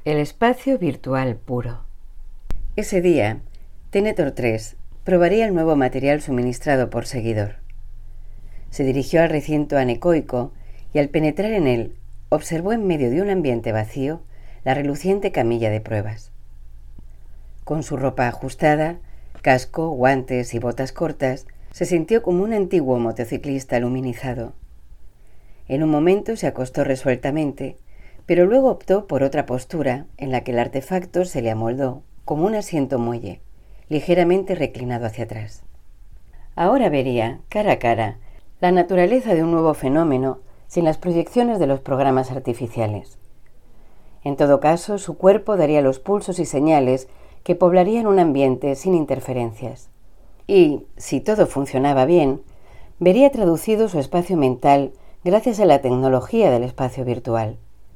El espacio virtual puro. Ese día, Tenetor 3 probaría el nuevo material suministrado por Seguidor. Se dirigió al recinto anecoico y al penetrar en él, observó en medio de un ambiente vacío la reluciente camilla de pruebas. Con su ropa ajustada, casco, guantes y botas cortas, se sintió como un antiguo motociclista luminizado. En un momento se acostó resueltamente, pero luego optó por otra postura en la que el artefacto se le amoldó como un asiento muelle, ligeramente reclinado hacia atrás. Ahora vería, cara a cara, la naturaleza de un nuevo fenómeno sin las proyecciones de los programas artificiales. En todo caso, su cuerpo daría los pulsos y señales que poblarían un ambiente sin interferencias. Y, si todo funcionaba bien, vería traducido su espacio mental gracias a la tecnología del espacio virtual.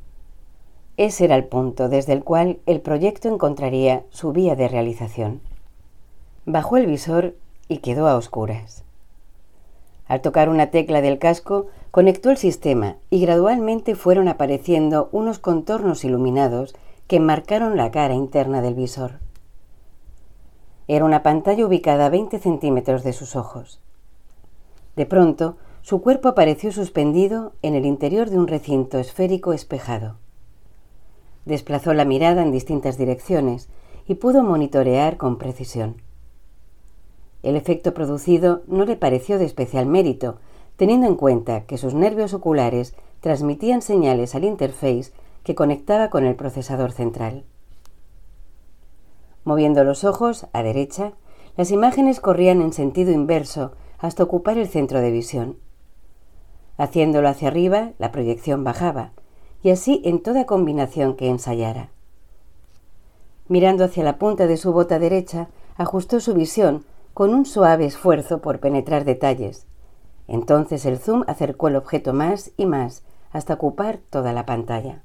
Ese era el punto desde el cual el proyecto encontraría su vía de realización. Bajó el visor y quedó a oscuras. Al tocar una tecla del casco, conectó el sistema y gradualmente fueron apareciendo unos contornos iluminados que marcaron la cara interna del visor. Era una pantalla ubicada a 20 centímetros de sus ojos. De pronto, su cuerpo apareció suspendido en el interior de un recinto esférico espejado. Desplazó la mirada en distintas direcciones y pudo monitorear con precisión. El efecto producido no le pareció de especial mérito, teniendo en cuenta que sus nervios oculares transmitían señales al interface que conectaba con el procesador central. Moviendo los ojos a derecha, las imágenes corrían en sentido inverso hasta ocupar el centro de visión. Haciéndolo hacia arriba, la proyección bajaba, y así en toda combinación que ensayara. Mirando hacia la punta de su bota derecha, ajustó su visión con un suave esfuerzo por penetrar detalles. Entonces el zoom acercó el objeto más y más hasta ocupar toda la pantalla.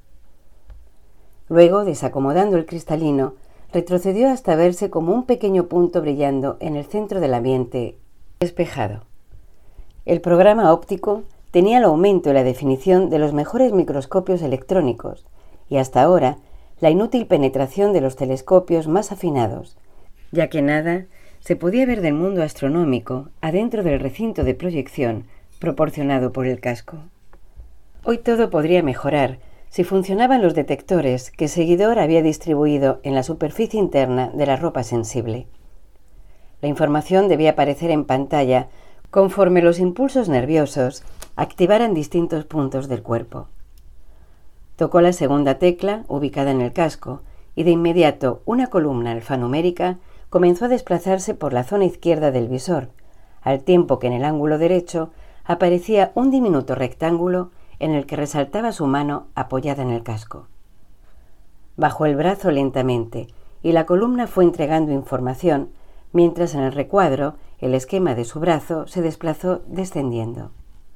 Luego, desacomodando el cristalino, retrocedió hasta verse como un pequeño punto brillando en el centro del ambiente despejado. El programa óptico tenía el aumento y la definición de los mejores microscopios electrónicos y hasta ahora la inútil penetración de los telescopios más afinados, ya que nada se podía ver del mundo astronómico adentro del recinto de proyección proporcionado por el casco. Hoy todo podría mejorar si funcionaban los detectores que Seguidor había distribuido en la superficie interna de la ropa sensible. La información debía aparecer en pantalla conforme los impulsos nerviosos activaran distintos puntos del cuerpo. Tocó la segunda tecla, ubicada en el casco, y de inmediato una columna alfanumérica comenzó a desplazarse por la zona izquierda del visor, al tiempo que en el ángulo derecho aparecía un diminuto rectángulo en el que resaltaba su mano apoyada en el casco. Bajó el brazo lentamente y la columna fue entregando información, mientras en el recuadro el esquema de su brazo se desplazó descendiendo.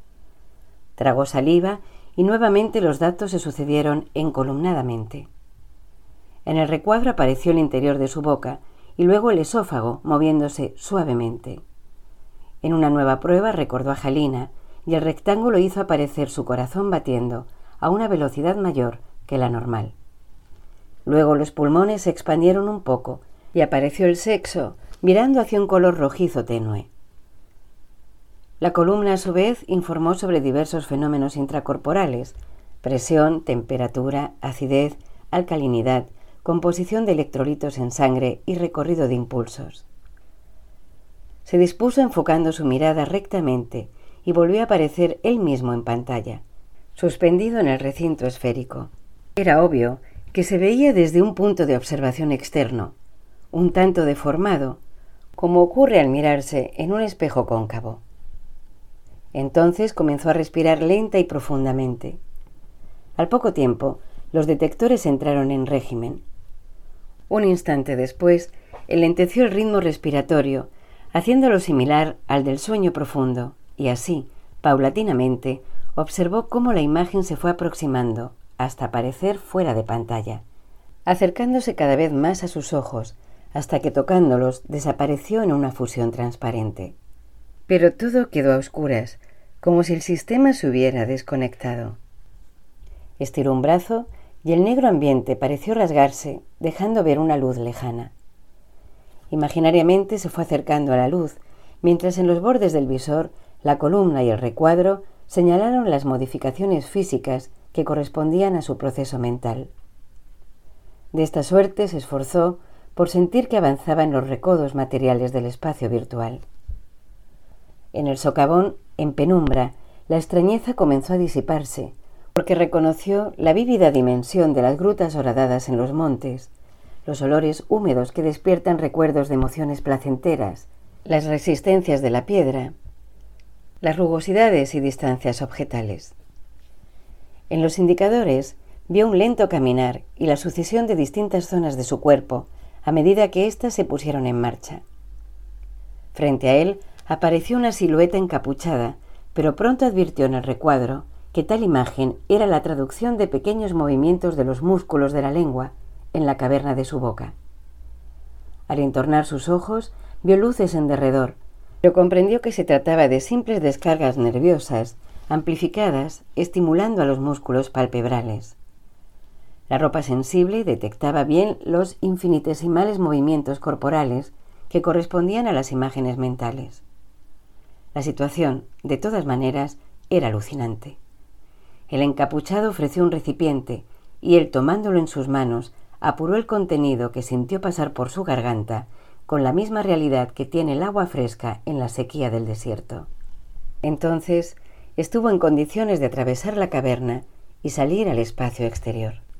Tragó saliva y nuevamente los datos se sucedieron encolumnadamente. En el recuadro apareció el interior de su boca y luego el esófago moviéndose suavemente. En una nueva prueba recordó a Jalina y el rectángulo hizo aparecer su corazón batiendo a una velocidad mayor que la normal. Luego los pulmones se expandieron un poco y apareció el sexo mirando hacia un color rojizo tenue. La columna, a su vez, informó sobre diversos fenómenos intracorporales: presión, temperatura, acidez, alcalinidad, composición de electrolitos en sangre y recorrido de impulsos. Se dispuso enfocando su mirada rectamente y volvió a aparecer él mismo en pantalla, suspendido en el recinto esférico. Era obvio que se veía desde un punto de observación externo, un tanto deformado, como ocurre al mirarse en un espejo cóncavo. Entonces comenzó a respirar lenta y profundamente. Al poco tiempo, los detectores entraron en régimen. Un instante después, enlenteció el ritmo respiratorio, haciéndolo similar al del sueño profundo, y así, paulatinamente, observó cómo la imagen se fue aproximando hasta aparecer fuera de pantalla, acercándose cada vez más a sus ojos, hasta que tocándolos desapareció en una fusión transparente. Pero todo quedó a oscuras, como si el sistema se hubiera desconectado. Estiró un brazo y el negro ambiente pareció rasgarse, dejando ver una luz lejana. Imaginariamente se fue acercando a la luz, mientras en los bordes del visor la columna y el recuadro señalaron las modificaciones físicas que correspondían a su proceso mental. De esta suerte se esforzó por sentir que avanzaba en los recodos materiales del espacio virtual. En el socavón, en penumbra, la extrañeza comenzó a disiparse, porque reconoció la vívida dimensión de las grutas horadadas en los montes, los olores húmedos que despiertan recuerdos de emociones placenteras, las resistencias de la piedra, las rugosidades y distancias objetales. En los indicadores vio un lento caminar y la sucesión de distintas zonas de su cuerpo a medida que éstas se pusieron en marcha. Frente a él apareció una silueta encapuchada, pero pronto advirtió en el recuadro que tal imagen era la traducción de pequeños movimientos de los músculos de la lengua en la caverna de su boca. Al entornar sus ojos, vio luces en derredor, pero comprendió que se trataba de simples descargas nerviosas, amplificadas, estimulando a los músculos palpebrales. La ropa sensible detectaba bien los infinitesimales movimientos corporales que correspondían a las imágenes mentales. La situación, de todas maneras, era alucinante. El encapuchado ofreció un recipiente y él, tomándolo en sus manos, apuró el contenido que sintió pasar por su garganta con la misma realidad que tiene el agua fresca en la sequía del desierto. Entonces estuvo en condiciones de atravesar la caverna y salir al espacio exterior.